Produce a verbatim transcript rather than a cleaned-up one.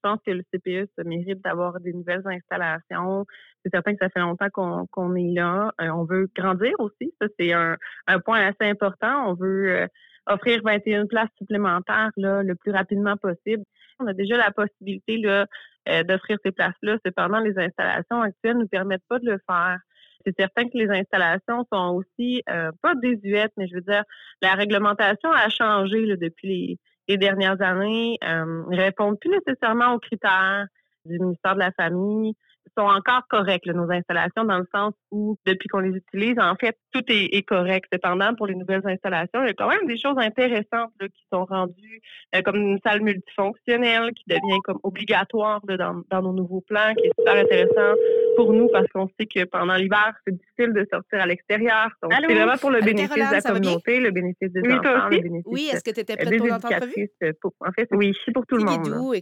pense que le C P E se mérite d'avoir des nouvelles installations. C'est certain que ça fait longtemps qu'on qu'on est là. Euh, on veut grandir aussi. Ça, c'est un, un point assez important. On veut euh, offrir vingt et une places supplémentaires là, le plus rapidement possible. On a déjà la possibilité là, euh, d'offrir ces places-là. Cependant, les installations actuelles ne nous permettent pas de le faire. C'est certain que les installations sont aussi euh, pas désuètes, mais je veux dire, la réglementation a changé là, depuis les, les dernières années. Euh, ne répondent plus nécessairement aux critères du ministère de la Famille. Sont encore correctes, là, nos installations, dans le sens où, depuis qu'on les utilise, en fait, tout est, est correct. Cependant, pour les nouvelles installations, il y a quand même des choses intéressantes là, qui sont rendues, euh, comme une salle multifonctionnelle qui devient comme obligatoire là, dans, dans nos nouveaux plans, qui est super intéressant pour nous parce qu'on sait que pendant l'hiver, c'est difficile de sortir à l'extérieur. Donc, Allô? c'est vraiment pour le Allô, bénéfice de Caroline, la ça va bien? communauté, le bénéfice des Oui, toi enfants, le aussi? bénéfice Oui, est-ce que tu étais euh, prête des pour notre entrevue? éducatrices. Pour, en fait, oui, c'est pour tout le C'est monde. Là. Guédou.